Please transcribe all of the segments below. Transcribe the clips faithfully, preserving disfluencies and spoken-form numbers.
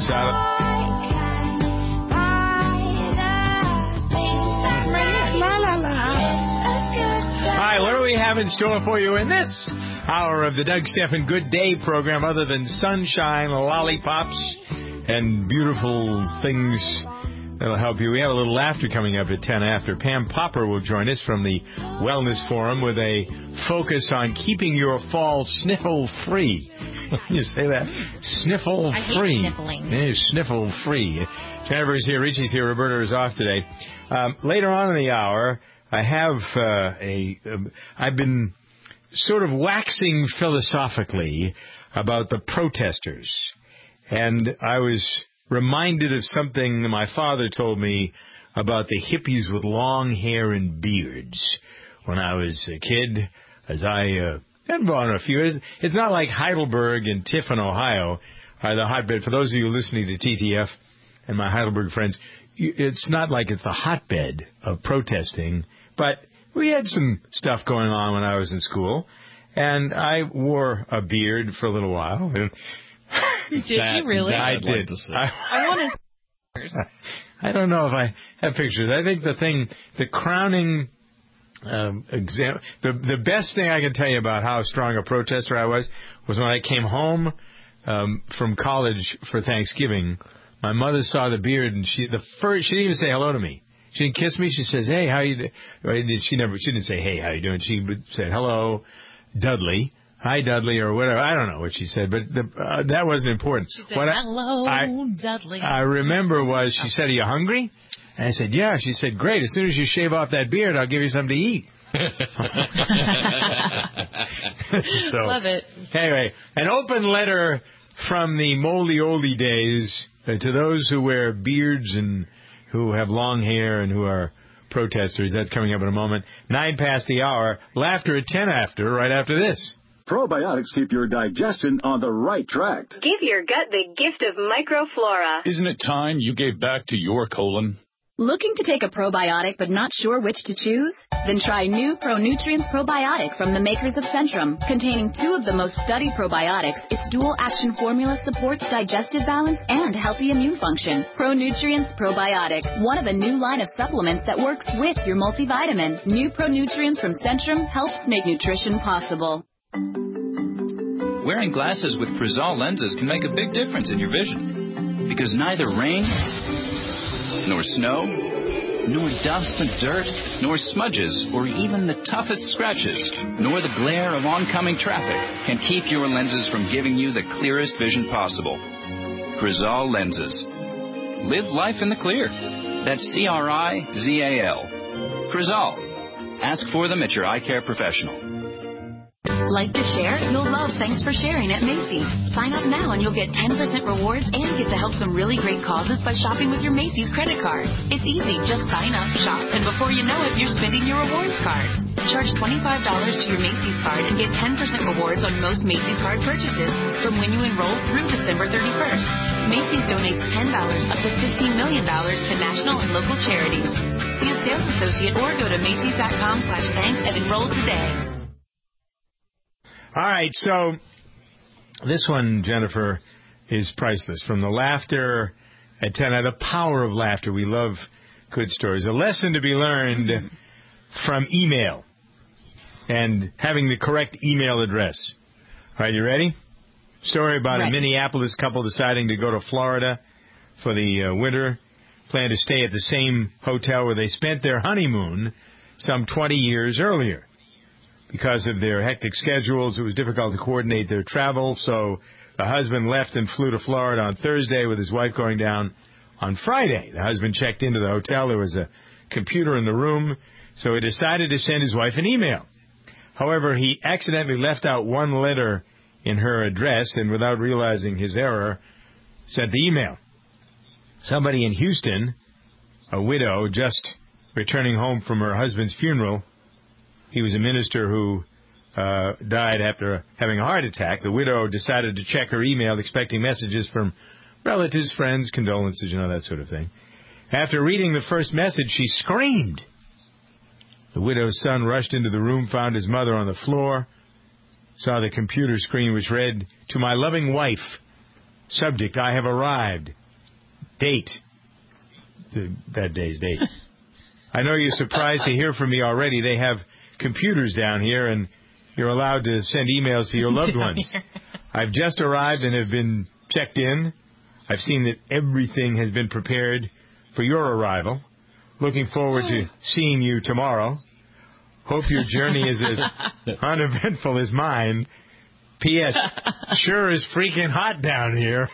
Uh, Hi, what do we have in store for you in this hour of the Doug Stephan Good Day program other than sunshine, lollipops, and beautiful things that'll help you? We have a little laughter coming up at ten after. Pam Popper will join us from the Wellness Forum with a focus on keeping your fall sniffle-free. You say that? Sniffle-free. I hate sniffling. Yeah, sniffle-free. Jennifer's here, Richie's here, Roberta is off today. Um, later on in the hour, I have uh, a... Um, I've been sort of waxing philosophically about the protesters. And I was reminded of something that my father told me about the hippies with long hair and beards when I was a kid, as I uh, had been a few. It's not like Heidelberg and Tiffin, Ohio, are the hotbed. For those of you listening to T T F and my Heidelberg friends, it's not like it's the hotbed of protesting, but we had some stuff going on when I was in school, and I wore a beard for a little while. Did that, you really? I I'd did. Like I, I wanted pictures. I don't know if I have pictures. I think the thing, the crowning um, exam, the the best thing I can tell you about how strong a protester I was was when I came home um, from college for Thanksgiving. My mother saw the beard, and she the first she didn't even say hello to me. She didn't kiss me. She says, "Hey, how you doing?" She never. She didn't say, "Hey, how you doing?" She said, "Hello, Dudley. Hi, Dudley," or whatever. I don't know what she said, but the, uh, that wasn't important. She said, what "Hello, I, Dudley." I remember was she said, "Are you hungry?" And I said, "Yeah." She said, "Great. As soon as you shave off that beard, I'll give you something to eat." so, Love it. Anyway, an open letter from the moldy oldie days uh, to those who wear beards and who have long hair and who are protesters. That's coming up in a moment. Nine past the hour. Laughter at ten after, right after this. Probiotics keep your digestion on the right track. Give your gut the gift of microflora. Isn't it time you gave back to your colon? Looking to take a probiotic but not sure which to choose? Then try new ProNutrients Probiotic from the makers of Centrum. Containing two of the most studied probiotics, its dual-action formula supports digestive balance and healthy immune function. ProNutrients Probiotic, one of a new line of supplements that works with your multivitamin. New ProNutrients from Centrum helps make nutrition possible. Wearing glasses with Crizal lenses can make a big difference in your vision. Because neither rain, nor snow, nor dust and dirt, nor smudges, or even the toughest scratches, nor the glare of oncoming traffic can keep your lenses from giving you the clearest vision possible. Crizal lenses. Live life in the clear. That's C R I Z A L. Crizal. Ask for them at your eye care professional. Like to share? You'll love Thanks for Sharing at Macy's. Sign up now and you'll get ten percent rewards and get to help some really great causes by shopping with your Macy's credit card. It's easy. Just sign up, shop, and before you know it, you're spending your rewards card. Charge twenty-five dollars to your Macy's card and get ten percent rewards on most Macy's card purchases from when you enroll through December thirty-first. Macy's donates ten dollars up to fifteen million dollars to national and local charities. See a sales associate or go to Macy's.com slash thanks and enroll today. All right, so this one, Jennifer, is priceless. From the laughter at ten, the power of laughter. We love good stories. A lesson to be learned mm-hmm. from email and having the correct email address. All right, you ready? Story about ready. A Minneapolis couple deciding to go to Florida for the uh, winter. Plan to stay at the same hotel where they spent their honeymoon some twenty years earlier. Because of their hectic schedules, it was difficult to coordinate their travel, so the husband left and flew to Florida on Thursday with his wife going down on Friday. The husband checked into the hotel. There was a computer in the room, so he decided to send his wife an email. However, he accidentally left out one letter in her address, and without realizing his error, sent the email. Somebody in Houston, a widow just returning home from her husband's funeral, he was a minister who uh, died after having a heart attack. The widow decided to check her email, expecting messages from relatives, friends, condolences, you know, that sort of thing. After reading the first message, she screamed. The widow's son rushed into the room, found his mother on the floor, saw the computer screen which read, "To my loving wife, Subject, I have arrived. Date, the, that day's date. I know you're surprised to hear from me already. They have computers down here, and you're allowed to send emails to your loved ones. I've just arrived and have been checked in. I've seen that everything has been prepared for your arrival. Looking forward to seeing you tomorrow. Hope your journey is as uneventful as mine. P S. Sure is freaking hot down here.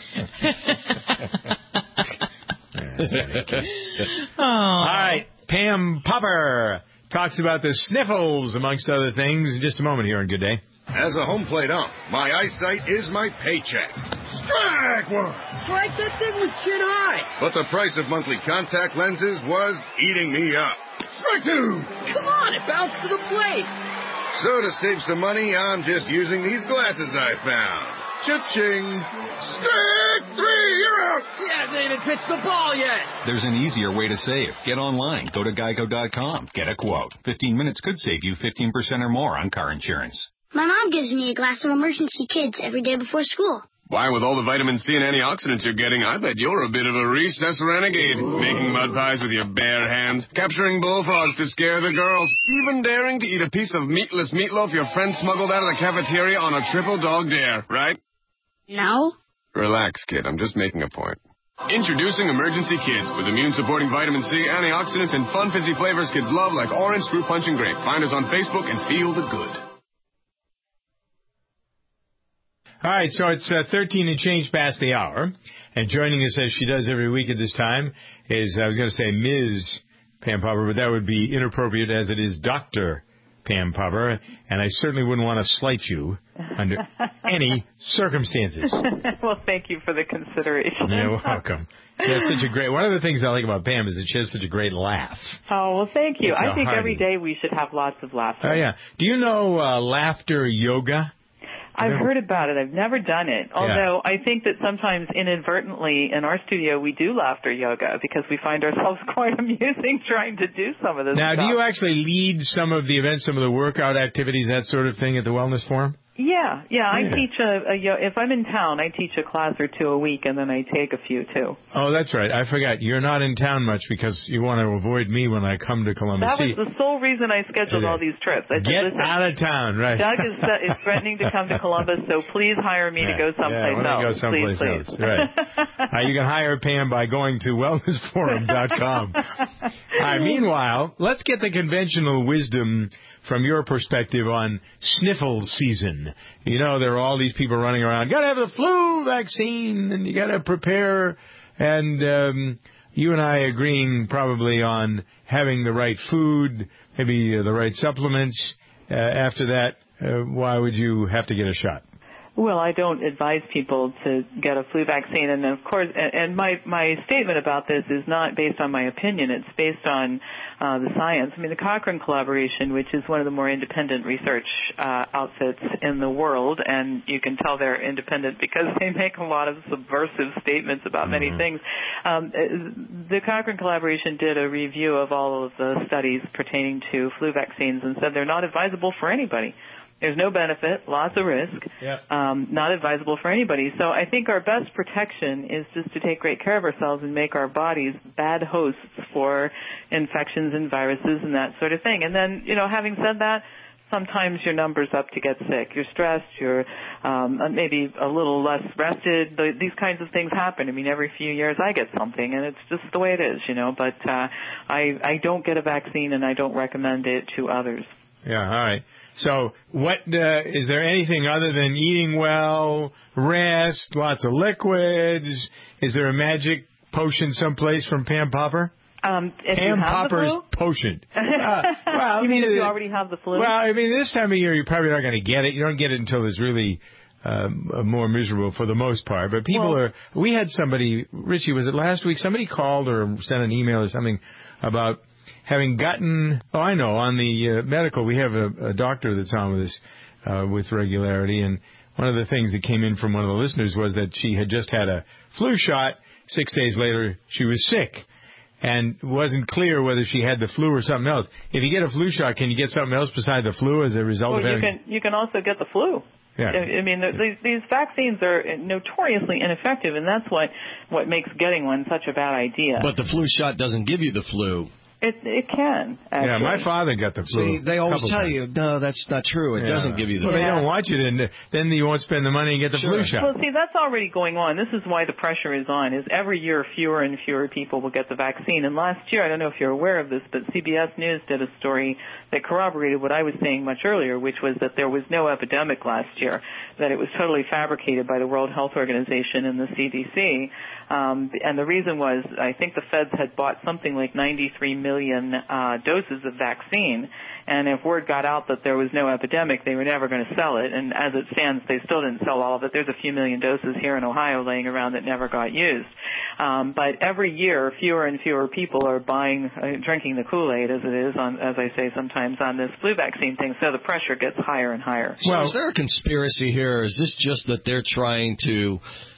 All right. Pam Popper talks about the sniffles, amongst other things, in just a moment here on Good Day. As a home plate ump, my eyesight is my paycheck. Strike one! Strike, that thing was chin high. But the price of monthly contact lenses was eating me up. Strike two! Come on, it bounced to the plate. So to save some money, I'm just using these glasses I found. Cha-ching! Strike three! You're out! He hasn't even pitched the ball yet. There's an easier way to save. Get online. Go to geico dot com. Get a quote. fifteen minutes could save you fifteen percent or more on car insurance. My mom gives me a glass of Emergency Kids every day before school. Why, with all the vitamin C and antioxidants you're getting, I bet you're a bit of a recess renegade. Making mud pies with your bare hands, capturing bullfrogs to scare the girls, even daring to eat a piece of meatless meatloaf your friend smuggled out of the cafeteria on a triple dog dare, right? No. Relax, kid. I'm just making a point. Introducing Emergency Kids with immune-supporting vitamin C, antioxidants, and fun, fizzy flavors kids love like orange, fruit punch, and grape. Find us on Facebook and feel the good. All right, so it's uh, thirteen and change past the hour. And joining us, as she does every week at this time, is, I was going to say Miz Pam Popper, but that would be inappropriate as it is Doctor Pam Popper. And I certainly wouldn't want to slight you under any circumstances. Well, thank you for the consideration. You're welcome. She has such a great, one of the things I like about Pam is that she has such a great laugh. Oh, well, thank you. It's I think hearty. every day we should have lots of laughter. Oh, yeah. Do you know uh, laughter yoga? I've heard about it. I've never done it. Although yeah. I think that sometimes inadvertently in our studio we do laughter yoga because we find ourselves quite amusing trying to do some of this now, stuff. Now, do you actually lead some of the events, some of the workout activities, that sort of thing at the Wellness Forum? Yeah, yeah. I yeah. teach a, a, if I'm in town, I teach a class or two a week, and then I take a few, too. Oh, that's right. I forgot. You're not in town much because you want to avoid me when I come to Columbus. That was the sole reason I scheduled all these trips. I said, Get listen, out of town, right. Doug is, uh, is threatening to come to Columbus, so plees hire me yeah. to go someplace yeah, else. Go someplace please, else. please. Right. uh, you can hire Pam by going to wellness forum dot com. uh, meanwhile, let's get the conventional wisdom from your perspective on sniffle season. You know, there are all these people running around, got to have the flu vaccine, and you got to prepare. And um, you and I agreeing probably on having the right food, maybe uh, the right supplements. Uh, after that, uh, why would you have to get a shot? Well, I don't advise people to get a flu vaccine, and of course, and my my statement about this is not based on my opinion. It's based on uh, the science. I mean, the Cochrane Collaboration, which is one of the more independent research uh, outfits in the world, and you can tell they're independent because they make a lot of subversive statements about many mm-hmm. things. Um, the Cochrane Collaboration did a review of all of the studies pertaining to flu vaccines and said they're not advisable for anybody. There's no benefit, lots of risk, yeah. um, not advisable for anybody. So I think our best protection is just to take great care of ourselves and make our bodies bad hosts for infections and viruses and that sort of thing. And then, you know, having said that, sometimes your number's up to get sick. You're stressed, you're um, maybe a little less rested. These kinds of things happen. I mean, every few years I get something, and it's just the way it is, you know. But uh, I, I don't get a vaccine, and I don't recommend it to others. Yeah, all right. So what uh, is there anything other than eating well, rest, lots of liquids? Is there a magic potion someplace from Pam Popper? Um, if Pam you have Popper's the flu? potion. Uh, well, you mean if you already have the flu? Well, I mean, this time of year you're probably not going to get it. You don't get it until it's really um, more miserable for the most part. But people well, are. We had somebody, Richie, was it last week? Somebody called or sent an email or something about having gotten, oh, I know, on the uh, medical, we have a, a doctor that's on with us uh, with regularity, and one of the things that came in from one of the listeners was that she had just had a flu shot. Six days later, she was sick, and it wasn't clear whether she had the flu or something else. If you get a flu shot, can you get something else besides the flu as a result well, of having... you can, you can also get the flu. Yeah. I mean, these, these vaccines are notoriously ineffective, and that's what, what makes getting one such a bad idea. But the flu shot doesn't give you the flu. It it can, actually. Yeah, my father got the flu. See, they always tell times. you, no, that's not true. It yeah. doesn't give you the well, flu. Well, they don't want you to, then you won't spend the money and get the sure. flu shot. Well, see, that's already going on. This is why the pressure is on, is every year fewer and fewer people will get the vaccine. And last year, I don't know if you're aware of this, but C B S News did a story that corroborated what I was saying much earlier, which was that there was no epidemic last year, that it was totally fabricated by the World Health Organization and the C D C. Um, and the reason was, I think the feds had bought something like ninety-three million uh, doses of vaccine, and if word got out that there was no epidemic, they were never going to sell it. And as it stands, they still didn't sell all of it. There's a few million doses here in Ohio laying around that never got used. Um, but every year, fewer and fewer people are buying, uh, drinking the Kool-Aid, as it is, on, as I say sometimes, on this flu vaccine thing. So the pressure gets higher and higher. So well, is there a conspiracy here, or is this just that they're trying to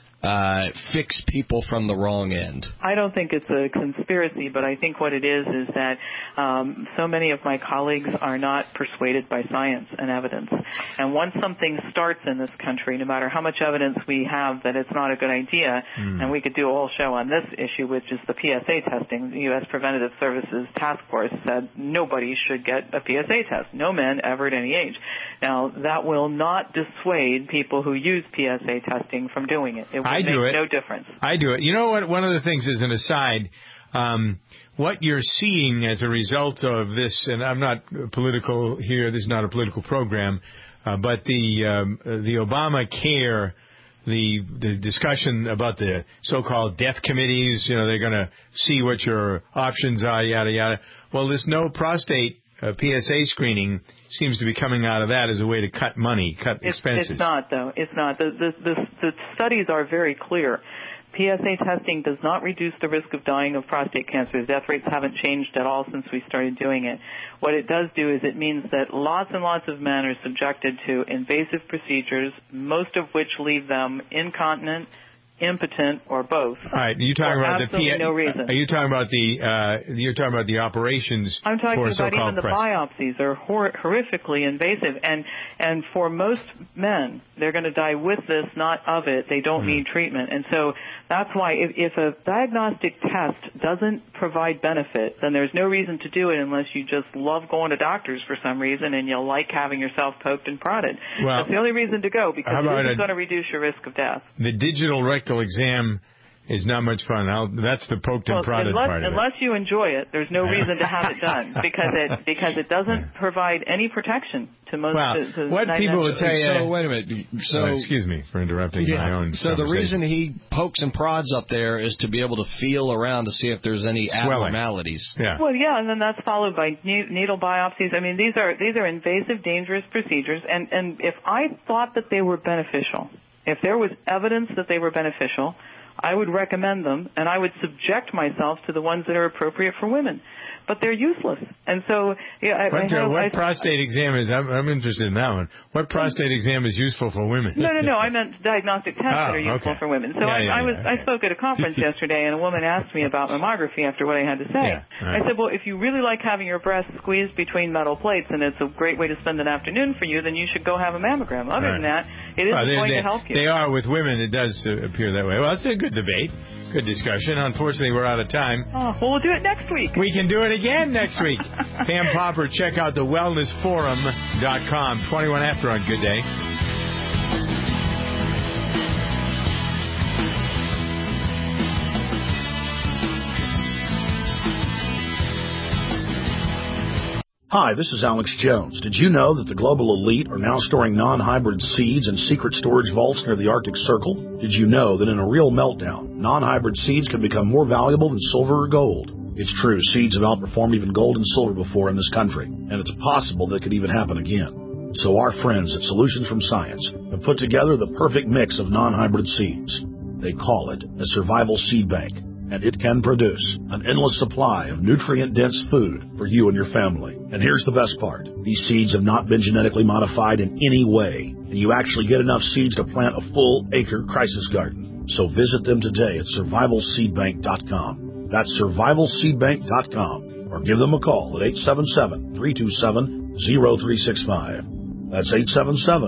Uh, fix people from the wrong end? I don't think it's a conspiracy, but I think what it is is that um, so many of my colleagues are not persuaded by science and evidence. And once something starts in this country, no matter how much evidence we have that it's not a good idea, mm. and we could do a whole show on this issue, which is the P S A testing, the U S Preventative Services Task Force said nobody should get a P S A test, no men ever at any age. Now, that will not dissuade people who use P S A testing from doing it. It will I make do it. no difference. I do it. You know what? One of the things is an aside. Um, what you're seeing as a result of this, and I'm not political here. This is not a political program, uh, but the um, the Obamacare, the the discussion about the so-called death committees. You know, they're going to see what your options are, yada yada. Well, this no prostate Uh, P S A screening seems to be coming out of that as a way to cut money, cut it's, expenses. It's not, though. It's not. The, the, the, the studies are very clear. P S A testing does not reduce the risk of dying of prostate cancer. The death rates haven't changed at all since we started doing it. What it does do is it means that lots and lots of men are subjected to invasive procedures, most of which leave them incontinent, impotent, or both. All right, you talking about the P- no reason. Are you talking about the uh, you're talking about the operations? I'm talking for about even the press. biopsies are hor- horrifically invasive, and and for most men, they're going to die with this, not of it. They don't mm. need treatment, and so that's why if, if a diagnostic test doesn't provide benefit, then there's no reason to do it unless you just love going to doctors for some reason and you like having yourself poked and prodded. Well, that's the only reason to go, because it is going to reduce your risk of death. The digital rectal exam is not much fun. I'll, that's the poked well, and prodded unless, part of unless it. you enjoy it, there's no reason to have it done because it because it doesn't provide any protection to most. Well, to, to what people would tell you. So wait a minute. So oh, excuse me for interrupting yeah, my own. So the reason he pokes and prods up there is to be able to feel around to see if there's any Swelling. abnormalities. Yeah. Well, yeah, and then that's followed by needle biopsies. I mean, these are these are invasive, dangerous procedures, and and if I thought that they were beneficial, if there was evidence that they were beneficial, I would recommend them, and I would subject myself to the ones that are appropriate for women. But they're useless. And so, yeah, I, what, I have, uh, what I, prostate exam is, I'm, I'm interested in that one. What prostate exam is useful for women? No, no, no, I meant diagnostic tests oh, that are useful okay. for women. So yeah, I, yeah, I was, yeah, I spoke at a conference yesterday, and a woman asked me about mammography after what I had to say. Yeah, right. I said, well, if you really like having your breast squeezed between metal plates, and it's a great way to spend an afternoon for you, then you should go have a mammogram. Other right. than that, it isn't well, they, going they, to help you. They are with women. It does uh, appear that way. Well, it's a good debate. Good discussion. Unfortunately, we're out of time. Oh, well, we'll do it next week. We can do it again next week. Pam Popper, check out the wellness forum dot com. twenty-one after on Good Day. Hi, this is Alex Jones. Did you know that the global elite are now storing non-hybrid seeds in secret storage vaults near the Arctic Circle? Did you know that in a real meltdown, non-hybrid seeds can become more valuable than silver or gold? It's true, seeds have outperformed even gold and silver before in this country, and it's possible that could even happen again. So our friends at Solutions from Science have put together the perfect mix of non-hybrid seeds. They call it a survival seed bank, and it can produce an endless supply of nutrient-dense food for you and your family. And here's the best part. These seeds have not been genetically modified in any way, and you actually get enough seeds to plant a full-acre crisis garden. So visit them today at survival seed bank dot com. That's survival seed bank dot com. Or give them a call at eight seven seven, three two seven, zero three six five. That's eight seven seven,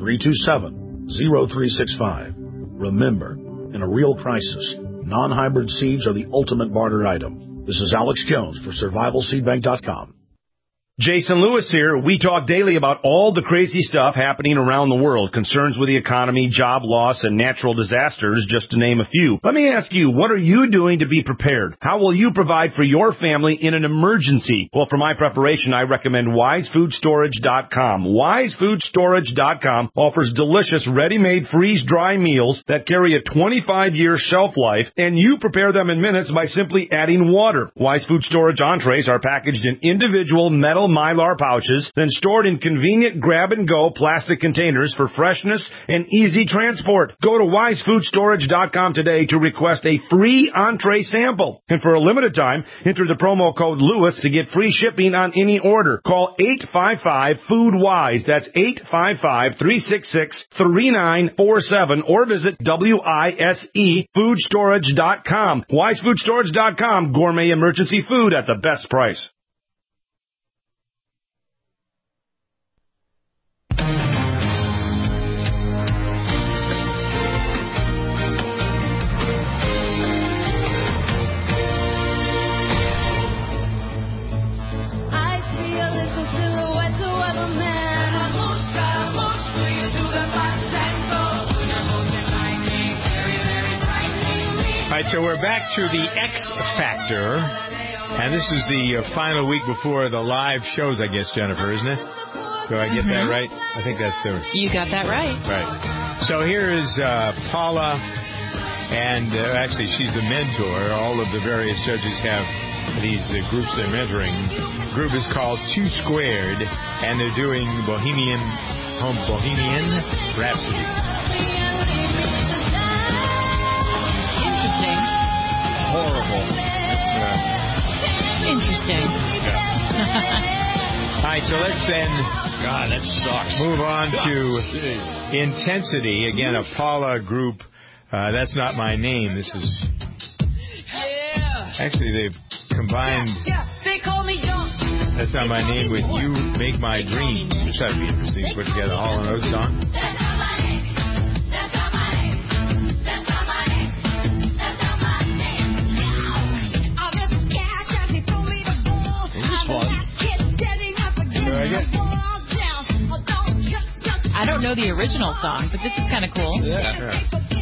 three two seven, zero three six five. Remember, in a real crisis, non-hybrid seeds are the ultimate barter item. This is Alex Jones for survival seed bank dot com. Jason Lewis here. We talk daily about all the crazy stuff happening around the world, concerns with the economy, job loss, and natural disasters, just to name a few. Let me ask you, what are you doing to be prepared? How will you provide for your family in an emergency? Well, for my preparation, I recommend wise food storage dot com. wise food storage dot com offers delicious, ready-made, freeze-dry meals that carry a twenty-five year shelf life, and you prepare them in minutes by simply adding water. Wise Food Storage entrees are packaged in individual metal Mylar pouches, then stored in convenient grab-and-go plastic containers for freshness and easy transport. Go to wise food storage dot com today to request a free entree sample. And for a limited time, enter the promo code Lewis to get free shipping on any order. Call eight five five, food wise. That's eight five five, three six six, three nine four seven or visit wise food storage dot com. wise food storage dot com. Gourmet emergency food at the best price. All right, so we're back to the X Factor, and this is the uh, final week before the live shows, I guess, Jennifer, isn't it? Do I get Mm-hmm. that right? I think that's the... You got that right. Right. So here is uh, Paula, and uh, actually she's the mentor. All of the various judges have these uh, groups they're mentoring. The group is called Two Squared, and they're doing Bohemian, Home Bohemian Rhapsody. Interesting. Horrible. Yeah. Interesting. Yeah. All right, so let's then God, that sucks. move on God, to geez. Intensity. Again, a Paula group. Uh, that's not my name. This is... Actually, they've combined That's Not My Name with You Make My Dreams, which that'd be interesting to put together a Hall and Oates song. I don't know the original song, but this is kind of cool. Yeah. yeah.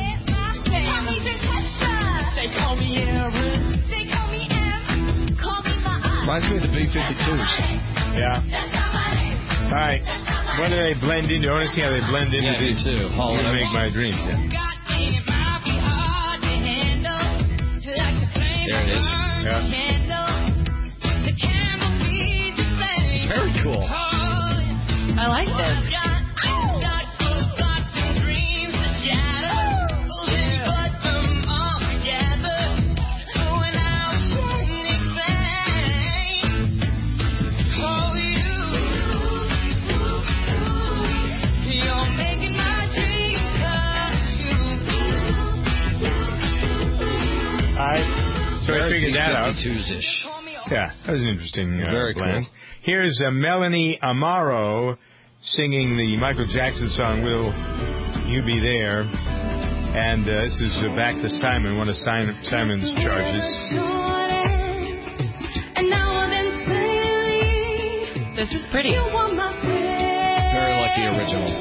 Reminds me of the B fifty-twos. Yeah. All right. What do they blend into? I want to see how they blend into Yeah, me this. too. Hall You and Make Oates. My Dreams. Yeah. There it is. Yeah. Very cool. I like this. So I figured that out. fifty-twos-ish. Yeah, that was an interesting uh, Very blend. cool. Here's uh, Melanie Amaro singing the Michael Jackson song, Will You Be There? And uh, this is uh, back to Simon, one of Simon, Simon's charges. This is pretty. Very like the original.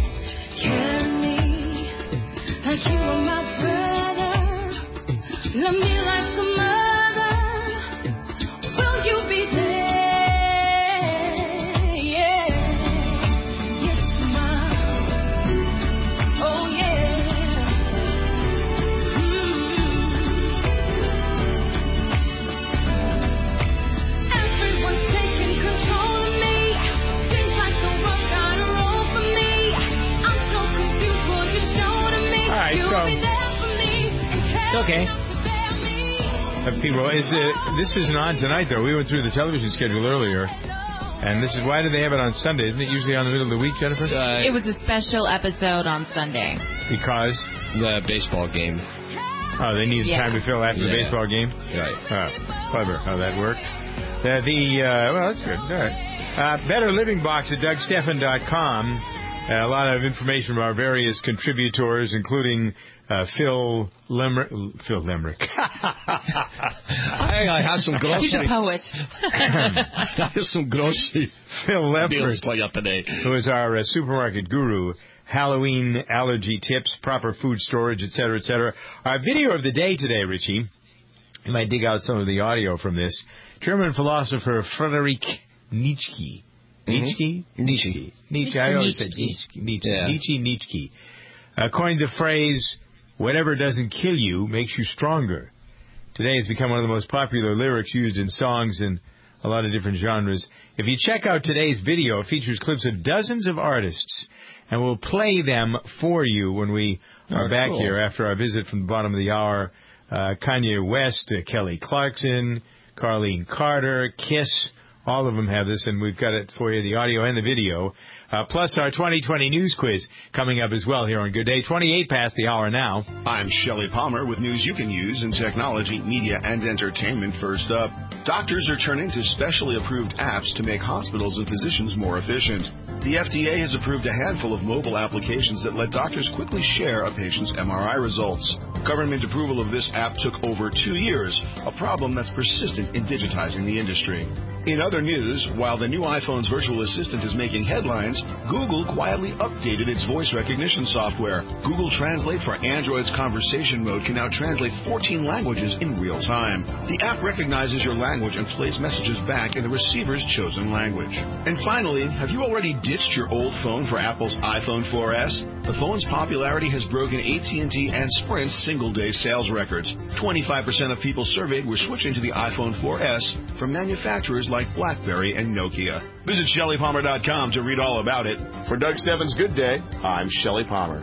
Like you are my brother, love me like a mother. Will you be there? Yeah, yes, ma. Oh yeah. Mm-hmm. Everyone's taking control of me. Seems like the world got a roll for me. I'm so confused what you're showing me. All right, so it's okay. Uh, people, is it, this isn't on tonight, though. We went through the television schedule earlier, and this is why do they have it on Sunday? Isn't it usually on the middle of the week, Jennifer? Uh, It was a special episode on Sunday. Because the baseball game. Oh, they needed Yeah. time to fill after the Yeah. baseball game. Right. Oh, clever how that worked. The, the uh, well, that's good. All right. Uh, Better Living Box at Doug Stephan dot com A lot of information from our various contributors, including uh, Phil Lemrick. Phil Lemrick. I, I have some grocery. He's a poet. I have some grocery Phil Lemrick, deals for you today. who is our uh, supermarket guru. Halloween allergy tips, proper food storage, et cetera, et cetera. Our video of the day today, Richie. You might dig out some of the audio from this. German philosopher Friedrich Nietzsche. Nietzsche? Mm-hmm. Nietzsche. Nietzsche. I always say Nietzsche. Nietzsche. Yeah. Nietzsche. Nietzsche. Uh, coined the phrase, whatever doesn't kill you makes you stronger. Today it's become one of the most popular lyrics used in songs in a lot of different genres. If you check out today's video, it features clips of dozens of artists, and we'll play them for you when we are Oh, back cool. here after our visit from the bottom of the hour. Uh, Kanye West, uh, Kelly Clarkson, Carlene Carter, Kiss, all of them have this, and we've got it for you, the audio and the video. Uh, plus our twenty twenty news quiz coming up as well here on Good Day. twenty-eight past the hour now. I'm Shelley Palmer with news you can use in technology, media, and entertainment. First up, doctors are turning to specially approved apps to make hospitals and physicians more efficient. The F D A has approved a handful of mobile applications that let doctors quickly share a patient's M R I results. Government approval of this app took over two years, a problem that's persistent in digitizing the industry. In other news, while the new iPhone's virtual assistant is making headlines, Google quietly updated its voice recognition software. Google Translate for Android's conversation mode can now translate fourteen languages in real time. The app recognizes your language and plays messages back in the receiver's chosen language. And finally, have you already ditched your old phone for Apple's iPhone four S? The phone's popularity has broken A T and T and Sprint's single-day sales records. twenty-five percent of people surveyed were switching to the iPhone four S from manufacturers like BlackBerry and Nokia. Visit Shelley Palmer dot com to read all about it. For Doug Stebbins' Good Day, I'm Shelley Palmer.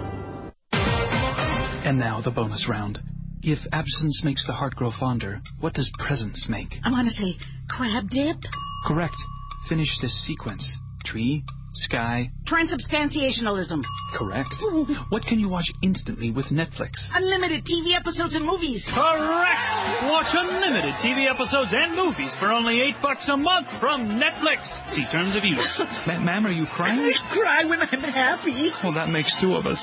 And now the bonus round. If absence makes the heart grow fonder, what does presence make? I want to say crab dip. Correct. Finish this sequence. Tree, sky. Transubstantiationalism. Correct. What can you watch instantly with Netflix? Unlimited T V episodes and movies. Correct! Watch unlimited T V episodes and movies for only eight bucks a month from Netflix. See terms of use. Ma- ma'am, are you crying? I cry when I'm happy. Well, that makes two of us.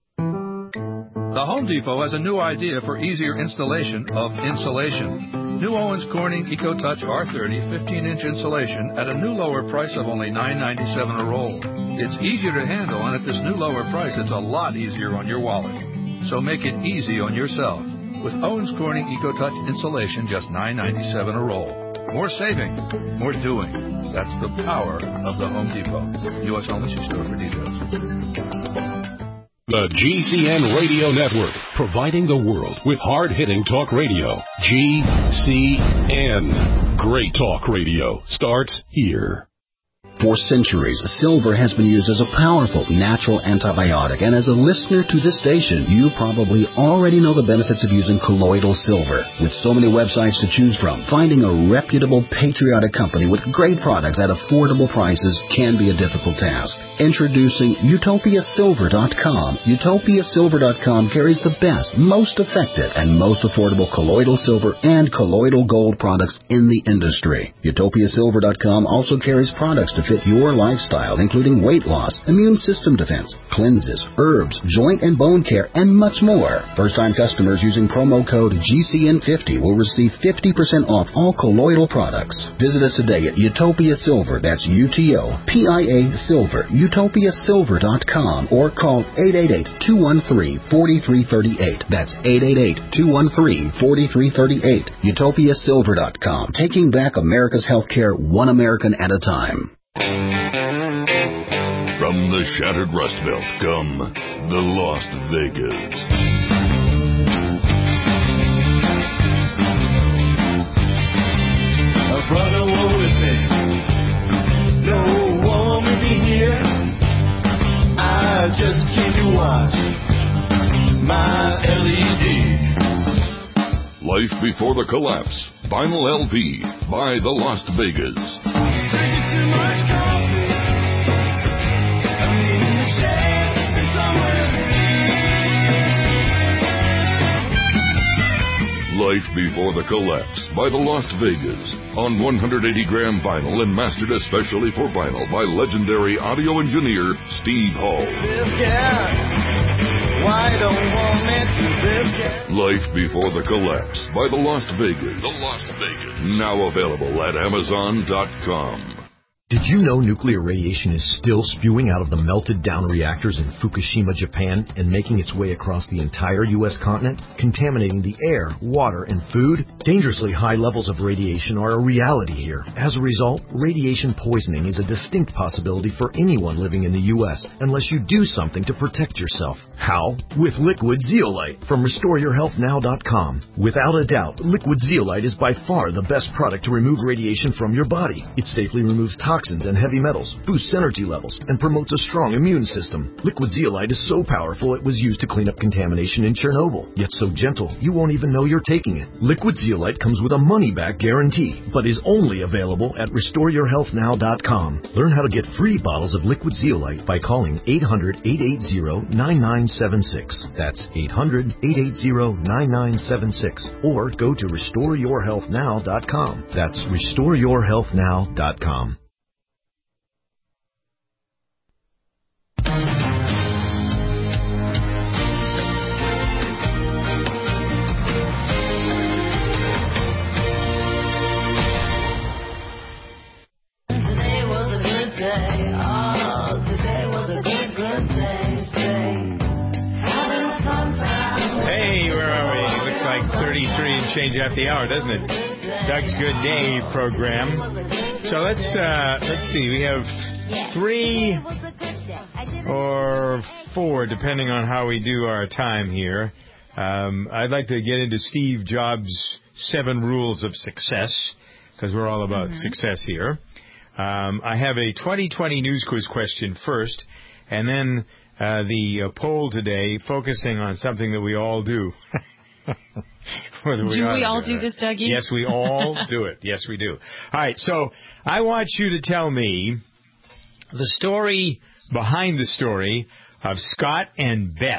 The Home Depot has a new idea for easier installation of insulation. New Owens Corning EcoTouch R thirty fifteen-inch insulation at a new lower price of only nine ninety-seven a roll. It's easier to handle, and at this new lower price, it's a lot easier on your wallet. So make it easy on yourself. With Owens Corning EcoTouch insulation, just nine ninety-seven a roll. More saving, more doing. That's the power of the Home Depot. U S Home Issue Store for details. The G C N Radio Network, providing the world with hard-hitting talk radio. G C N. Great talk radio starts here. For centuries, silver has been used as a powerful natural antibiotic, and as a listener to this station, you probably already know the benefits of using colloidal silver. With so many websites to choose from, finding a reputable, patriotic company with great products at affordable prices can be a difficult task. Introducing Utopia Silver dot com. Utopia Silver dot com carries the best, most effective, and most affordable colloidal silver and colloidal gold products in the industry. Utopia Silver dot com also carries products to fit your lifestyle, including weight loss, immune system defense, cleanses, herbs, joint and bone care, and much more. First-time customers using promo code G C N fifty will receive fifty percent off all colloidal products. Visit us today at Utopia Silver, that's U T O P I A Silver, Utopia Silver dot com, or call eight eight eight, two one three, four three three eight. That's eight eight eight, two one three, four three three eight. Utopia Silver dot com, taking back America's healthcare one American at a time. From the shattered Rust Belt come the Las Vegas. A brother war with me. No war with me here. I just came to watch my L E D. Life Before the Collapse. Vinyl L P by the Las Vegas. Drinking too much coffee. I mean, in the shed, and somewhere Life Before the Collapse by the Las Vegas on one hundred eighty gram vinyl and mastered especially for vinyl by legendary audio engineer Steve Hall. Why don't want me to live? Life Before the Collapse by the Las Vegas. The Las Vegas. Now available at Amazon dot com. Did you know nuclear radiation is still spewing out of the melted-down reactors in Fukushima, Japan, and making its way across the entire U S continent, contaminating the air, water, and food? Dangerously high levels of radiation are a reality here. As a result, radiation poisoning is a distinct possibility for anyone living in the U S unless you do something to protect yourself. How? With Liquid Zeolite from Restore Your Health Now dot com. Without a doubt, Liquid Zeolite is by far the best product to remove radiation from your body. It safely removes toxins toxins and heavy metals, boosts energy levels, and promotes a strong immune system. Liquid Zeolite is so powerful it was used to clean up contamination in Chernobyl, yet so gentle you won't even know you're taking it. Liquid Zeolite comes with a money-back guarantee, but is only available at Restore Your Health Now dot com. Learn how to get free bottles of Liquid Zeolite by calling eight hundred, eight eight zero, nine nine seven six. That's eight hundred, eight eight zero, nine nine seven six. Or go to Restore Your Health Now dot com. That's Restore Your Health Now dot com. thirty-three and change after the hour, doesn't it? Doug's Good Day program. So let's uh, let's see. We have three or four, depending on how we do our time here. Um, I'd like to get into Steve Jobs' seven rules of success, because we're all about mm-hmm. success here. Um, I have a twenty twenty news quiz question first, and then uh, the uh, poll today focusing on something that we all do. we do we all do it. this, Dougie? Yes, we all do it. Yes, we do. All right, so I want you to tell me the story behind the story of Scott and Beth.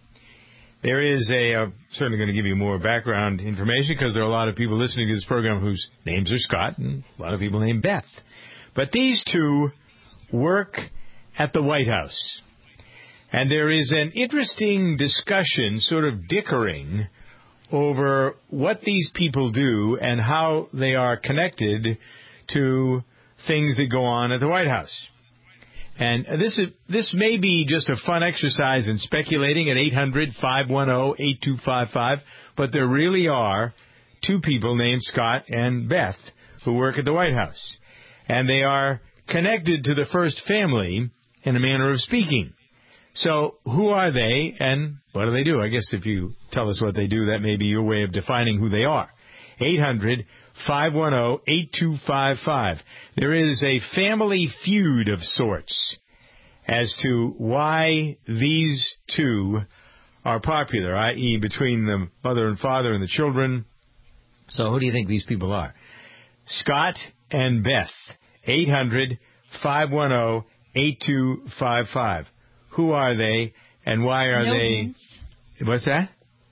There is a, I'm certainly going to give you more background information because there are a lot of people listening to this program whose names are Scott and a lot of people named Beth. But these two work at the White House. And there is an interesting discussion, sort of dickering, over what these people do and how they are connected to things that go on at the White House. And this is this may be just a fun exercise in speculating at eight hundred, five one zero, eight two five five, but there really are two people named Scott and Beth who work at the White House. And they are connected to the first family in a manner of speaking. So who are they and what do they do? I guess if you tell us what they do, that may be your way of defining who they are. eight hundred, five one zero, eight two five five. There is a family feud of sorts as to why these two are popular, that is between the mother and father and the children. So who do you think these people are? Scott and Beth. eight hundred, five one zero, eight two five five. Who are they, and why are no they... Hints. What's that?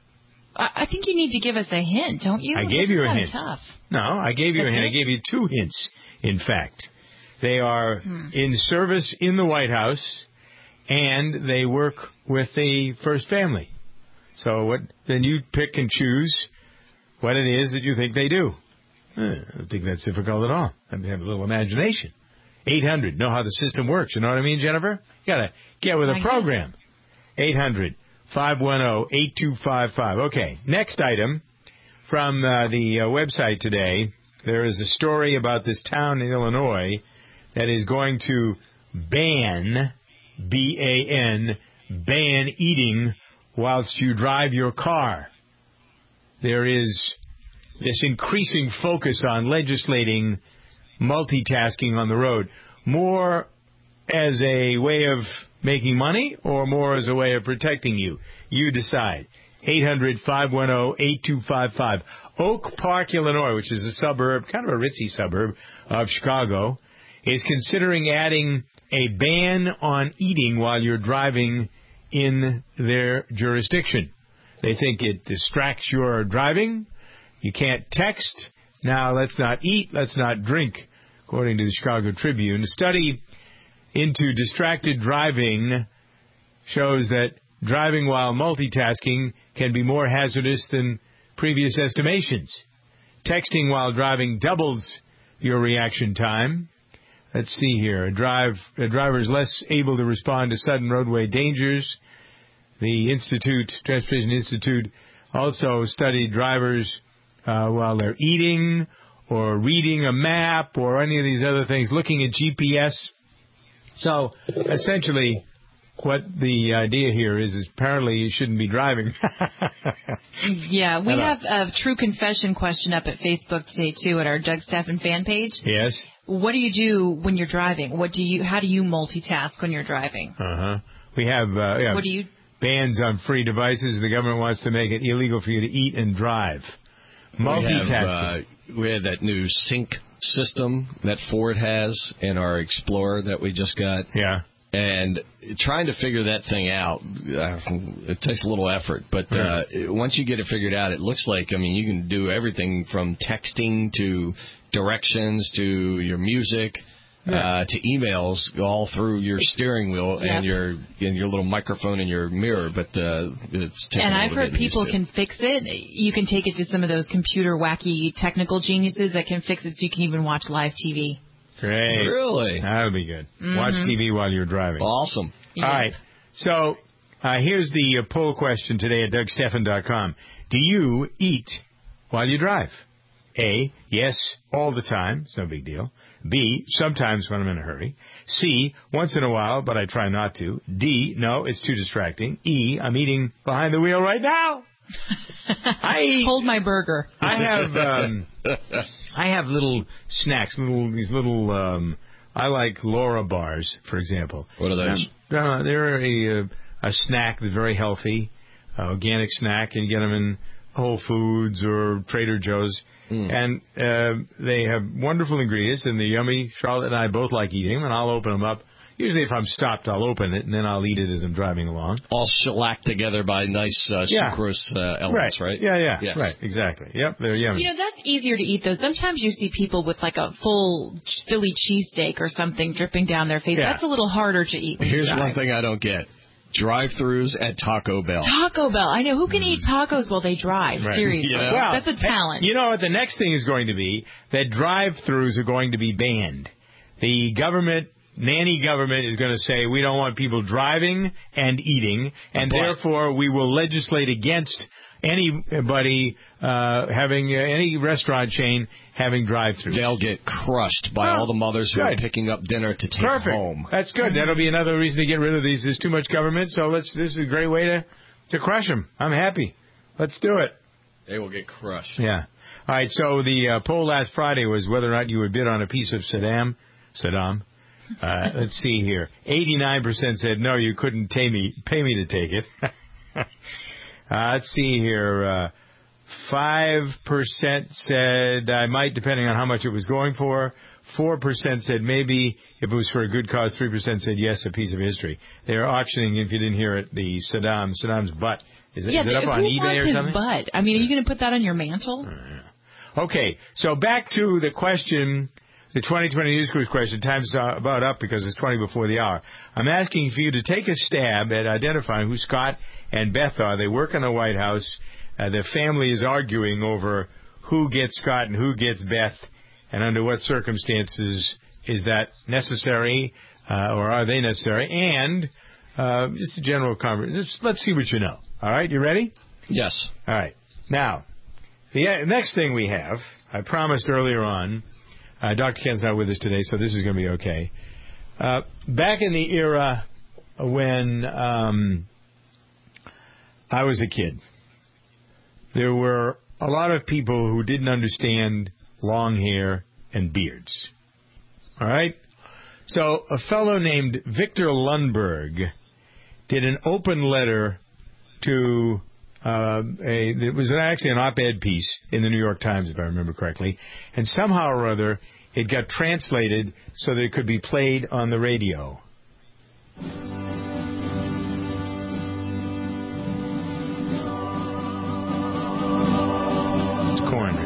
I think you need to give us a hint, don't you? I gave you a hint. Tough. No, I gave you That's a hint. It? I gave you two hints, in fact. They are hmm. in service in the White House, and they work with the first family. So what? Then you pick and choose what it is that you think they do. I don't think that's difficult at all. I mean, have a little imagination. eight hundred, know how the system works. You know what I mean, Jennifer? You got to get with a program. eight hundred, five one zero, eight two five five. Okay, next item from uh, the uh, website today. There is a story about this town in Illinois that is going to ban, B A N, ban eating whilst you drive your car. There is this increasing focus on legislating multitasking on the road, more as a way of making money or more as a way of protecting you. You decide. eight hundred, five one zero, eight two five five. Oak Park, Illinois, which is a suburb, kind of a ritzy suburb of Chicago, is considering adding a ban on eating while you're driving in their jurisdiction. They think it distracts your driving You can't text. Now, let's not eat. Let's not drink, according to the Chicago Tribune. A study into distracted driving shows that driving while multitasking can be more hazardous than previous estimations. Texting while driving doubles your reaction time. Let's see here. A, drive, a driver is less able to respond to sudden roadway dangers. The Institute, Transportation Institute, also studied drivers uh, while they're eating or reading a map or any of these other things, looking at G P S. So, essentially, what the idea here is, is apparently you shouldn't be driving. Yeah, we have a true confession question up at Facebook today, too, at our Doug Stephan fan page. Yes. What do you do when you're driving? What do you? How do you multitask when you're driving? Uh-huh. We have uh, yeah, what do you? bans on free devices. The government wants to make it illegal for you to eat and drive. Multitasking. We have, uh, we had that new sync system that Ford has in our Explorer that we just got. Yeah. And trying to figure that thing out, uh, it takes a little effort. But uh, once you get it figured out, it looks like, I mean, you can do everything from texting to directions to your music yeah. uh, to emails all through your steering wheel yep. and your and your little microphone in your mirror. But uh, it's taking And a I've little heard bit people used to. can fix it. You can take it to some of those computer wacky technical geniuses that can fix it so you can even watch live T V. Great. Really? That would be good. Mm-hmm. Watch T V while you're driving. Awesome. Yep. All right. So uh, here's the uh, poll question today at Doug Stephan dot com. Do you eat while you drive? A, yes, all the time. It's no big deal. B, sometimes when I'm in a hurry. C, once in a while, but I try not to. D, no, it's too distracting. E, I'm eating behind the wheel right now. I hold my burger. I have um, I have little snacks, little these little. Um, I like Laura bars, for example. What are those? Uh, they're a a snack that's very healthy, uh, organic snack, and you get them in Whole Foods or Trader Joe's, mm. and uh, they have wonderful ingredients, and they're yummy. Charlotte and I both like eating them, and I'll open them up. Usually if I'm stopped, I'll open it, and then I'll eat it as I'm driving along. All shellacked together by nice uh, yeah. sucrose uh, elements, right. right? Yeah, yeah, yes. right, exactly. Yep, they're yummy. You know, that's easier to eat, though. Sometimes you see people with, like, a full Philly cheesesteak or something dripping down their face. Yeah. That's a little harder to eat when Here's you drive. one thing I don't get. Drive-thrus at Taco Bell. Taco Bell. I know. Who can eat tacos while they drive? Right. Seriously. You know? Well, that's a talent. You know what? The next thing is going to be that drive-thrus are going to be banned. The government... Nanny government is going to say we don't want people driving and eating, and but, therefore we will legislate against anybody uh, having uh, any restaurant chain having drive-through. They'll get crushed by oh, all the mothers who good. are picking up dinner to take Perfect. home. That's good. Mm-hmm. That'll be another reason to get rid of these. There's too much government, so let's. This is a great way to to crush them. I'm happy. Let's do it. They will get crushed. Yeah. All right. So the uh, poll last Friday was whether or not you would bid on a piece of Saddam. Saddam. Uh, let's see here. eighty-nine percent said no, you couldn't pay me, pay me to take it. uh, let's see here. Uh, five percent said I might, depending on how much it was going for. four percent said maybe if it was for a good cause. three percent said yes, a piece of history. They're auctioning, if you didn't hear it, the Saddam, Saddam's butt. Is it, yeah, is it up who on eBay wants or his something? butt? I mean, are you going to put that on your mantle? Okay, so back to the question... The twenty twenty News Quiz question, time's uh, about up because it's twenty before the hour. I'm asking for you to take a stab at identifying who Scott and Beth are. They work in the White House. Uh, their family is arguing over who gets Scott and who gets Beth, and under what circumstances is that necessary, uh, or are they necessary? And uh, just a general conversation. Let's see what you know. All right, you ready? Yes. All right. Now, the uh, next thing we have, I promised earlier on, Uh, Doctor Ken's not with us today, so this is going to be okay. Uh, back in the era when um, I was a kid, there were a lot of people who didn't understand long hair and beards. All right? So a fellow named Victor Lundberg did an open letter to uh, a, it was actually an op-ed piece in the New York Times, if I remember correctly, and somehow or other it got translated so that it could be played on the radio. It's corn.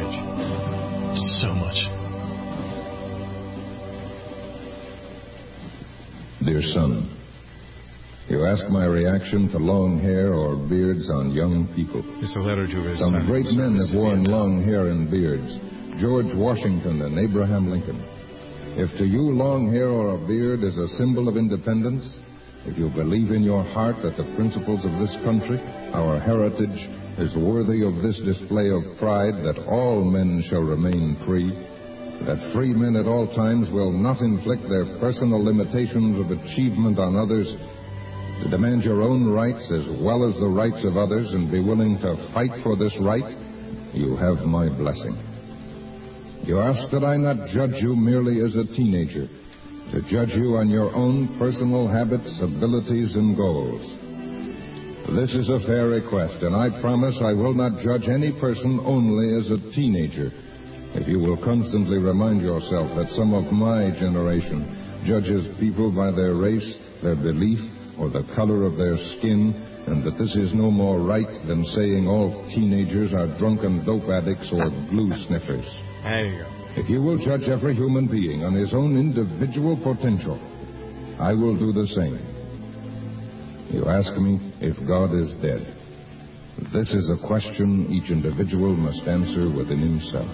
Dear son, you ask my reaction to long hair or beards on young people. It's a letter to his Some son. great men have worn long hair and beards. George Washington and Abraham Lincoln. If to you long hair or a beard is a symbol of independence, if you believe in your heart that the principles of this country, our heritage, is worthy of this display of pride, that all men shall remain free, that free men at all times will not inflict their personal limitations of achievement on others, to demand your own rights as well as the rights of others and be willing to fight for this right, you have my blessing. You ask that I not judge you merely as a teenager, to judge you on your own personal habits, abilities, and goals. This is a fair request, and I promise I will not judge any person only as a teenager, if you will constantly remind yourself that some of my generation judges people by their race, their belief, or the color of their skin, and that this is no more right than saying all teenagers are drunken dope addicts or glue sniffers. There you go. If you will judge every human being on his own individual potential, I will do the same. You ask me if God is dead. This is a question each individual must answer within himself.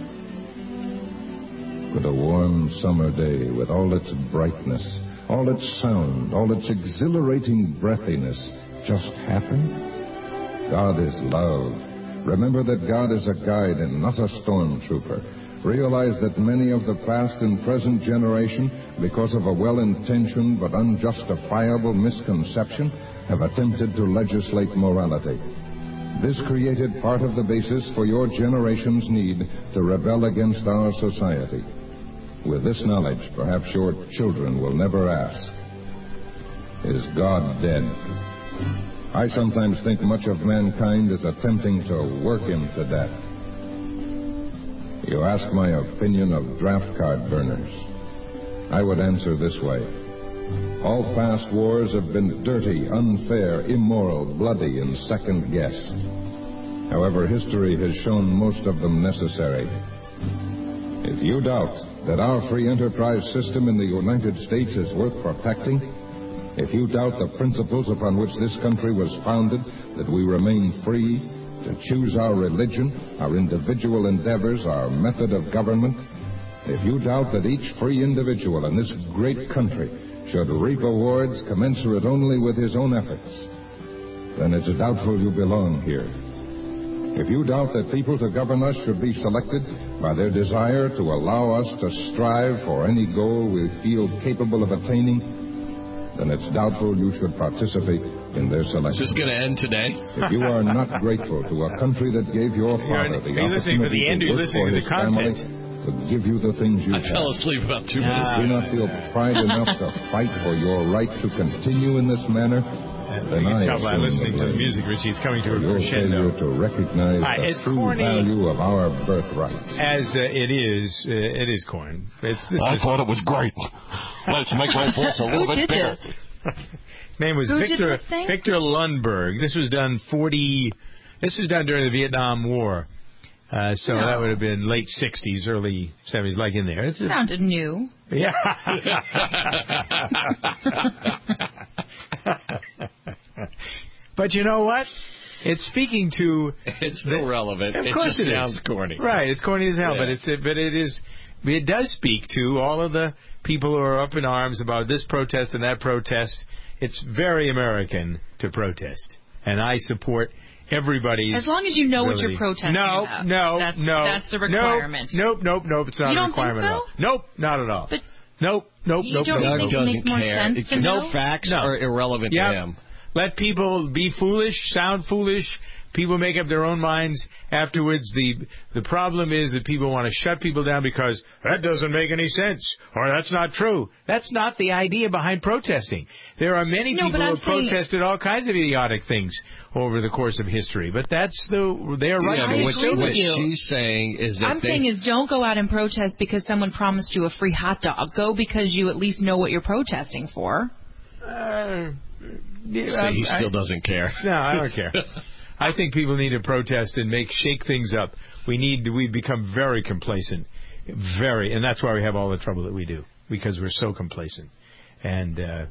Could a warm summer day, with all its brightness, all its sound, all its exhilarating breathiness, just happen? God is love. Remember that God is a guide and not a stormtrooper. Realize that many of the past and present generation, because of a well-intentioned but unjustifiable misconception, have attempted to legislate morality. This created part of the basis for your generation's need to rebel against our society. With this knowledge, perhaps your children will never ask, is God dead? I sometimes think much of mankind is attempting to work him to death. You ask my opinion of draft card burners. I would answer this way. All past wars have been dirty, unfair, immoral, bloody, and second-guessed. However, history has shown most of them necessary. If you doubt that our free enterprise system in the United States is worth protecting, if you doubt the principles upon which this country was founded, that we remain free to choose our religion, our individual endeavors, our method of government, if you doubt that each free individual in this great country should reap awards commensurate only with his own efforts, then it's doubtful you belong here. If you doubt that people to govern us should be selected by their desire to allow us to strive for any goal we feel capable of attaining, then it's doubtful you should participate in their selection. Is this going to end today? If you are not grateful to a country that gave your father the opportunity to work for his family, to give you the things you I have, fell asleep about two do minutes you ago. not feel pride enough to fight for your right to continue in this manner? And Then you I can tell by assume listening the to the blame music, Richie, it's coming to a for your crescendo. failure to recognize Right, the it's true corny. value of our birthright. As uh, it is, uh, it is corn. It's, this I is, thought it was great. Let's make my voice a little Who bit did bigger. this? His name was Who did Victor this thing? Victor Lundberg. This was done forty. This was done during the Vietnam War. Uh, so No. that would have been late sixties, early seventies, like in there. It's just, Sounded new. yeah. But you know what? It's speaking to. It's still relevant. Of It course just it sounds is. corny. Right, it's corny as hell, Yeah. but it's but it is it does speak to all of the people who are up in arms about this protest and that protest. It's very American to protest, and I support everybody's. As long as you know what you're ability. protesting no, about. No, That's- no, that's the nope, requirement. Nope, nope, nope. It's not You a don't think requirement at all. so? Nope, not at all. But nope, nope, you nope, don't nope. think nope. it makes more sense It's to no know? facts No. are irrelevant Yep. to him. Let people be foolish, sound foolish. People make up their own minds afterwards. The the problem is that people want to shut people down because that doesn't make any sense or that's not true. That's not the idea behind protesting. There are many No, people but who I'm have saying- protested all kinds of idiotic things over the course of history. But that's the their right Yeah, to but be what, stupid. what she's saying is that I'm they, saying is don't go out and protest because someone promised you a free hot dog. Go because you at least know what you're protesting for. Uh, See, he still doesn't care. No, I don't care. I think people need to protest and make shake things up. We need we become very complacent, very, and that's why we have all the trouble that we do because we're so complacent. And uh,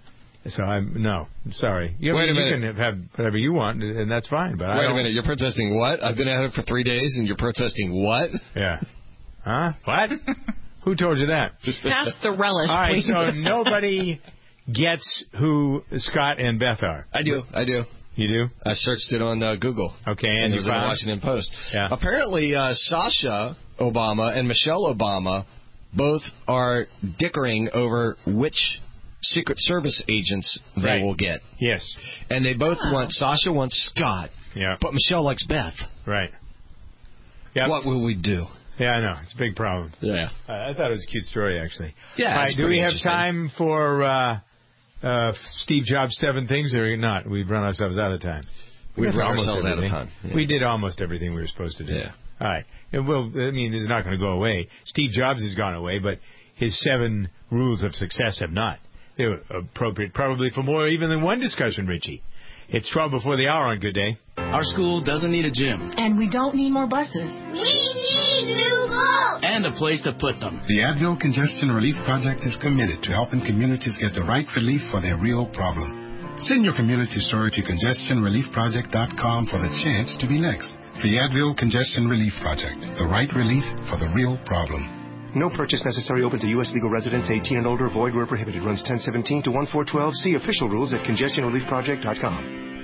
So I'm no, I'm sorry. You, Wait a you minute. can have whatever you want, and that's fine. But Wait I don't, a minute. You're protesting what? I've been at it for three days, and you're protesting what? Yeah. Huh? What? Who told you that? That's the relish. All right. please. So nobody gets who Scott and Beth are. I do. I do. You do? I searched it on uh, Google. Okay, and, and it you was in the found? Washington Post. Yeah. Apparently, uh, Sasha Obama and Michelle Obama both are dickering over which Secret Service agents they Right. will get. Yes. And they both Oh. want, Sasha wants Scott, Yeah. but Michelle likes Beth. Right. Yep. What will we do? Yeah, I know. It's a big problem. Yeah. Uh, I thought it was a cute story, actually. Yeah, All right, it's do we pretty have interesting. time for uh, uh, Steve Jobs' seven things, or not? We've run ourselves out of time. We've did run almost ourselves out of everything. time. Yeah. We did almost everything we were supposed to do. Yeah. All right. It will, I mean, it's not going to go away. Steve Jobs has gone away, but his seven rules of success have not. They were appropriate probably for more even than one discussion, Richie. It's twelve before the hour on Good Day. Our school doesn't need a gym. And we don't need more buses. We need new balls. And a place to put them. The Advil Congestion Relief Project is committed to helping communities get the right relief for their real problem. Send your community story to congestion relief project dot com for the chance to be next. The Advil Congestion Relief Project, the right relief for the real problem. No purchase necessary. Open to U S legal residents eighteen and older. Void where prohibited. Runs ten seventeen to one four twelve. See official rules at congestion relief project dot com.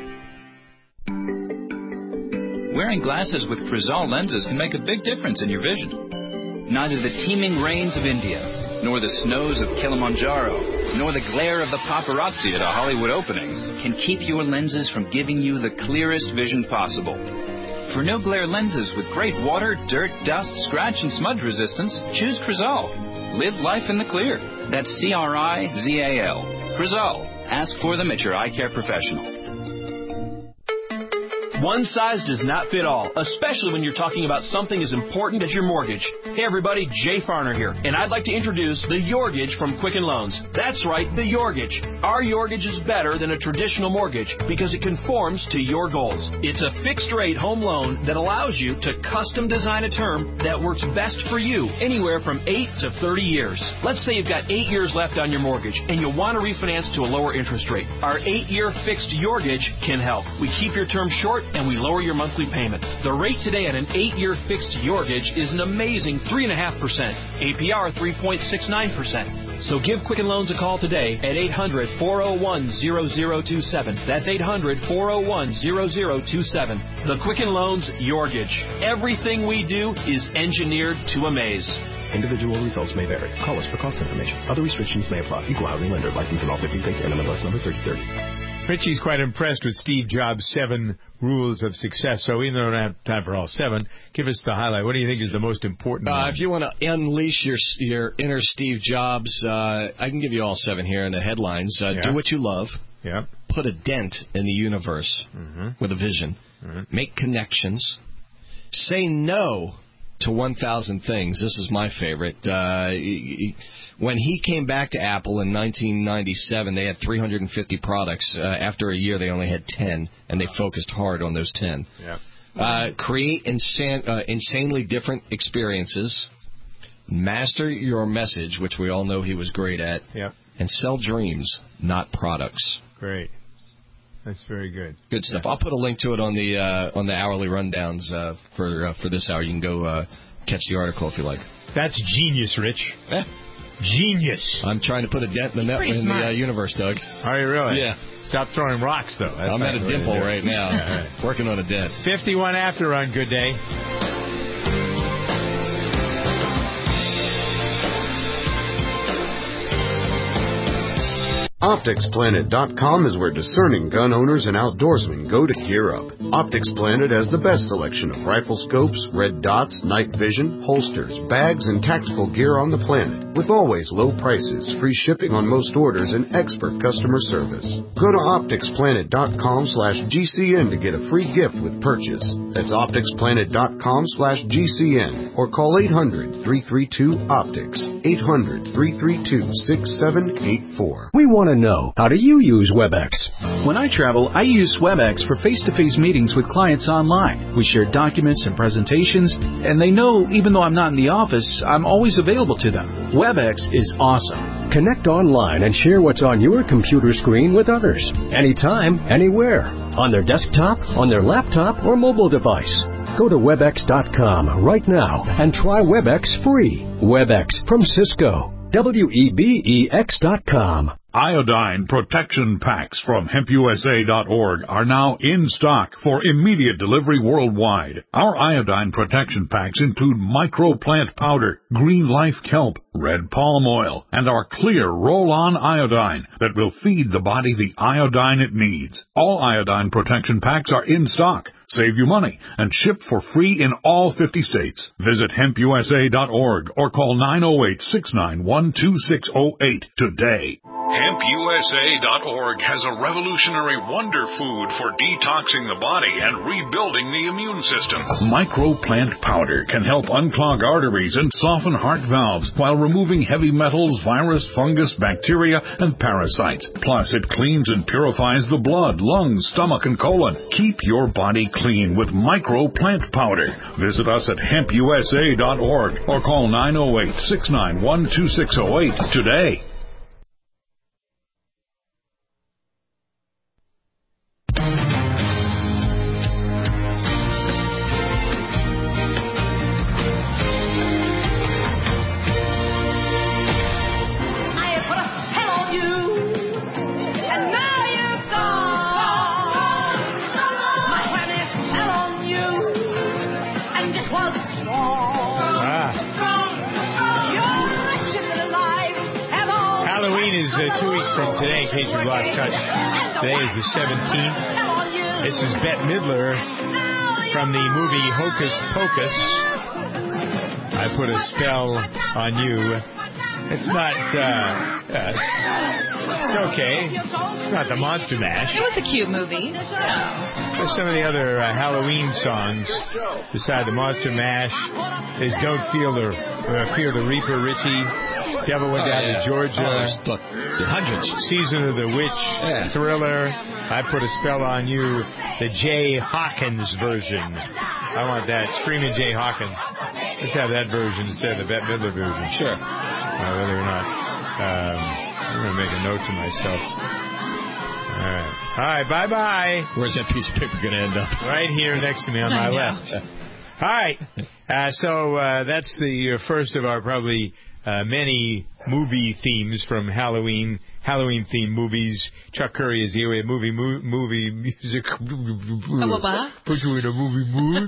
Wearing glasses with Crizal lenses can make a big difference in your vision. Neither the teeming rains of India, nor the snows of Kilimanjaro, nor the glare of the paparazzi at a Hollywood opening can keep your lenses from giving you the clearest vision possible. For no glare lenses with great water, dirt, dust, scratch, and smudge resistance, choose Crizal. Live life in the clear. That's C R I Z A L. Crizal. Ask for them at your eye care professional. One size does not fit all, especially when you're talking about something as important as your mortgage. Hey everybody, Jay Farner here, and I'd like to introduce the Yorgage from Quicken Loans. That's right, the Yorgage. Our Yorgage is better than a traditional mortgage because it conforms to your goals. It's a fixed-rate home loan that allows you to custom design a term that works best for you, anywhere from eight to thirty years. Let's say you've got eight years left on your mortgage and you want to refinance to a lower interest rate. Our eight-year fixed Yorgage can help. We keep your term short and we lower your monthly payment. The rate today at an eight-year fixed Yorgage is an amazing three point five percent. A P R three point six nine percent. So give Quicken Loans a call today at eight hundred, four oh one, zero zero two seven. That's eight hundred, four oh one, zero zero two seven. The Quicken Loans Yorgage. Everything we do is engineered to amaze. Individual results may vary. Call us for cost information. Other restrictions may apply. Equal housing lender. License in all fifty states. N M L S number thirty thirty. Richie's quite impressed with Steve Jobs' seven rules of success. So even though we don't have time for all seven, give us the highlight. What do you think is the most important Uh, one? if you want to unleash your your inner Steve Jobs, uh, I can give you all seven here in the headlines. Uh, Yeah. Do what you love. Yeah. Put a dent in the universe Mm-hmm. with a vision. Mm-hmm. Make connections. Say no to one thousand things. This is my favorite. Uh, when he came back to Apple in nineteen ninety-seven, they had three hundred fifty products. Uh, after a year, they only had ten, and they focused hard on those ten. Yeah. Uh, create insan- uh, insanely different experiences. Master your message, which we all know he was great at. Yep. And sell dreams, not products. Great. That's very good. Good stuff. I'll put a link to it on the uh, on the hourly rundowns uh, for uh, for this hour. You can go uh, catch the article if you like. That's genius, Rich. Yeah. Genius. I'm trying to put a dent in the net Pretty in smart. the uh, universe, Doug. Are you really? Yeah. Stop throwing rocks, though. That's I'm not at a the way to dimple do it. right now. Yeah, all right. Working on a dent. fifty-one after on Good Day. Optics Planet dot com is where discerning gun owners and outdoorsmen go to gear up. Optics Planet has the best selection of rifle scopes, red dots, night vision, holsters, bags, and tactical gear on the planet. With always low prices, free shipping on most orders, and expert customer service. Go to Optics Planet dot com slash G C N to get a free gift with purchase. That's Optics Planet dot com slash G C N or call eight hundred, three three two, OPTICS. eight hundred, three three two, six seven eight four. We want to know, how do you use WebEx? When I travel, I use WebEx for face-to-face meetings with clients online. We share documents and presentations, and they know even though I'm not in the office, I'm always available to them. WebEx is awesome. Connect online and share what's on your computer screen with others. Anytime, anywhere. On their desktop, on their laptop, or mobile device. Go to webex dot com right now and try WebEx free. WebEx from Cisco. W E B E X dot com. Iodine protection packs from hemp U S A dot org are now in stock for immediate delivery worldwide. Our iodine protection packs include microplant powder, green life kelp, red palm oil, and our clear roll-on iodine that will feed the body the iodine it needs. All iodine protection packs are in stock. Save you money and ship for free in all fifty states. Visit hemp U S A dot org or call nine oh eight, six nine one, two six oh eight today. hemp U S A dot org has a revolutionary wonder food for detoxing the body and rebuilding the immune system. Microplant powder can help unclog arteries and soften heart valves while removing heavy metals, virus, fungus, bacteria, and parasites. Plus, it cleans and purifies the blood, lungs, stomach, and colon. Keep your body clean with microplant powder. Visit us at hemp U S A dot org or call nine oh eight, six nine one, two six oh eight today. Today, in case you've lost touch, today is the seventeenth. This is Bette Midler from the movie Hocus Pocus. I Put a Spell on You. It's not, uh, uh, it's okay. It's not the Monster Mash. It was a cute movie. Yeah. There's some of the other uh, Halloween songs beside the Monster Mash. There's Don't Feel the, uh, Fear the Reaper, Richie. Devil Went Down oh, yeah. to Georgia. Oh, hundreds. Season of the Witch. Yeah. Thriller. I Put a Spell on You. The Jay Hawkins version. I want that. Screaming Jay Hawkins. Let's have that version instead of the Bette Midler version. Sure. Uh, whether or not. Um, I'm going to make a note to myself. All right. All right. Bye-bye. Where's that piece of paper going to end up? Right here next to me on my left. All right. Uh, so uh, that's the uh, first of our probably... Uh, many movie themes from Halloween, Halloween-themed movies. Chuck Curry is here. We have movie, mo- movie music. Put you in a movie mood.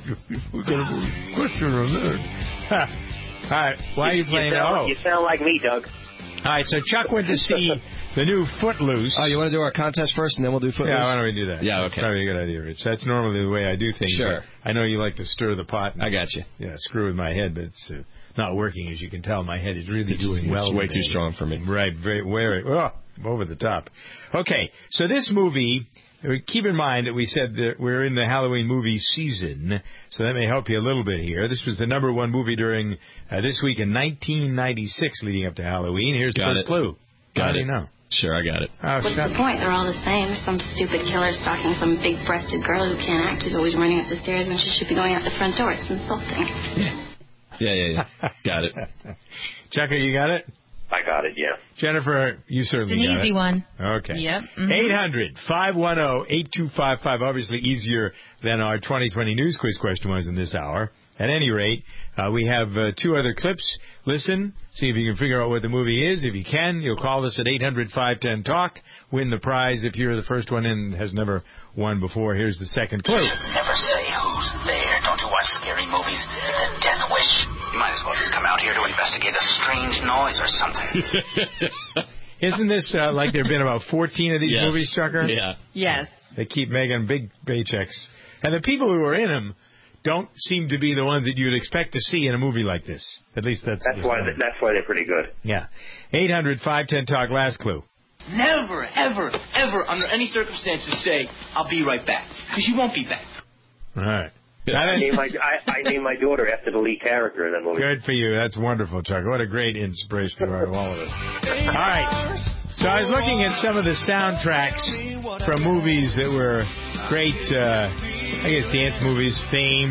We got a question on that. All right. Why are you playing you sound, that? Oh. You sound like me, Doug. All right. So Chuck went to see the new Footloose. Oh, you want to do our contest first, and then we'll do Footloose? Yeah, why don't we do that? Yeah, okay. That's probably a good idea, Rich. That's normally the way I do things. Sure. I know you like to stir the pot. And, I got you. Yeah, screw with my head, but it's... Uh, not working, as you can tell. My head is really it's, doing well. It's way today. too strong for me. Right, very, very, oh, over the top. Okay, so this movie, keep in mind that we said that we're in the Halloween movie season, so that may help you a little bit here. This was the number one movie during uh, this week in nineteen ninety-six, leading up to Halloween. Here's the got first it. clue. Got How it. do you know? Sure, I got it. Oh, What's the point? They're all the same. Some stupid killer stalking some big-breasted girl who can't act, who's always running up the stairs when she should be going out the front door. It's insulting. Yeah. Yeah, yeah, yeah. Got it. Chucker, you got it? I got it, yeah. Jennifer, you certainly it's an got easy it. one. Okay. Yep. Mm-hmm. eight hundred, five one zero, eight two five five. Obviously easier than our twenty twenty news quiz question was in this hour. At any rate, uh, we have uh, two other clips. Listen, see if you can figure out what the movie is. If you can, you'll call us at eight hundred, five one zero, talk. Win the prize if you're the first one in, has never won before. Here's the second clue. Never say who's there. Don't you watch scary movies? It's a death wish. You might as well just come out here to investigate a strange noise or something. Isn't this uh, like there have been about fourteen of these yes. movies, Chucker? Yeah. Yes. They keep making big paychecks. And the people who are in them don't seem to be the ones that you'd expect to see in a movie like this. At least that's... That's why they, that's why they're pretty good. Yeah. eight hundred, five one zero, talk, last clue. Never, ever, ever, under any circumstances, say, I'll be right back. Because you won't be back. All right. I named my I, I named my daughter after the lead character in that movie. Good for you. That's wonderful, Chuck. What a great inspiration you are to all of us. All right. So I was looking at some of the soundtracks from movies that were great, uh, I guess, dance movies, Fame,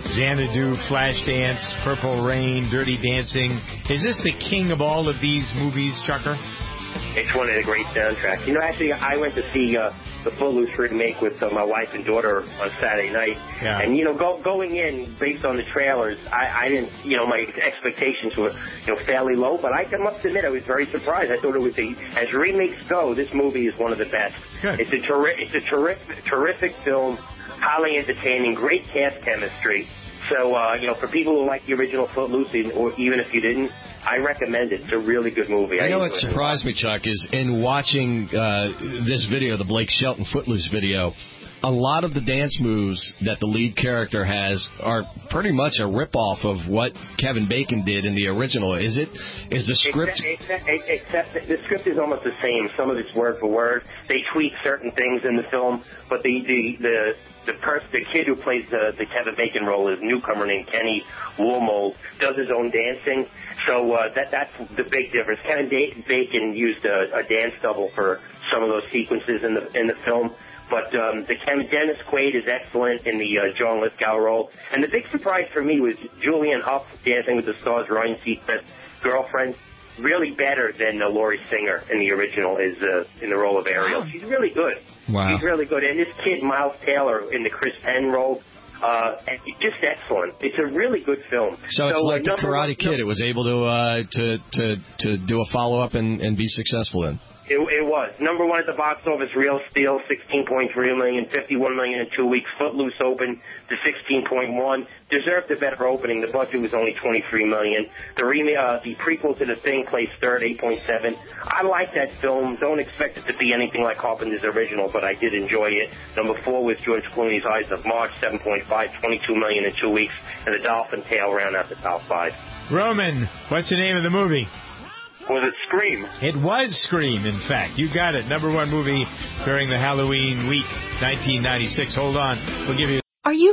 Xanadu, Flashdance, Purple Rain, Dirty Dancing. Is this the king of all of these movies, Chucker? It's one of the great soundtracks. You know, actually, I went to see uh, the Footloose remake with uh, my wife and daughter on Saturday night. Yeah. And, you know, go, going in, based on the trailers, I, I didn't, you know, my expectations were, you know, fairly low. But I must admit, I was very surprised. I thought it was a, as remakes go, this movie is one of the best. Good. It's a, terri- it's a terrific, terrific film, highly entertaining, great cast chemistry. So, uh, you know, for people who like the original Footloose, or even if you didn't, I recommend it. It's a really good movie. You know what surprised me, Chuck, is in watching uh, this video, the Blake Shelton Footloose video, a lot of the dance moves that the lead character has are pretty much a ripoff of what Kevin Bacon did in the original. Is it? Is the script? Except, except, except the script is almost the same. Some of it's word for word. They tweak certain things in the film, but the the the the, person, the kid who plays the, the Kevin Bacon role is a newcomer named Kenny Woolmold, does his own dancing. So uh, that that's the big difference. Kevin Bacon used a, a dance double for some of those sequences in the in the film. But um, the Dennis Quaid is excellent in the uh, John Lithgow role. And the big surprise for me was Julianne Hough, Dancing with the Stars, Ryan Seacrest's girlfriend, really better than uh, Laurie Singer in the original is uh, in the role of Ariel. Wow. She's really good. Wow. She's really good. And this kid, Miles Taylor, in the Chris Penn role, uh, just excellent. It's a really good film. So it's so, like uh, the Karate one, Kid. It was able to uh, to to to do a follow-up and, and be successful in. It, it was. Number one at the box office, Real Steel, sixteen point three million dollars, fifty-one million dollars in two weeks. Footloose opened to sixteen point one. Deserved a better opening. The budget was only twenty-three million dollars. The, re- uh, the prequel to The Thing placed third, eight point seven. I like that film. Don't expect it to be anything like Carpenter's original, but I did enjoy it. Number four was George Clooney's Eyes of March, seven point five, twenty-two million dollars in two weeks. And The Dolphin Tale round out the top five. Roman, what's the name of the movie? Was it Scream? It was Scream, in fact. You got it. Number one movie during the Halloween week, nineteen ninety-six. Hold on. We'll give you... Are you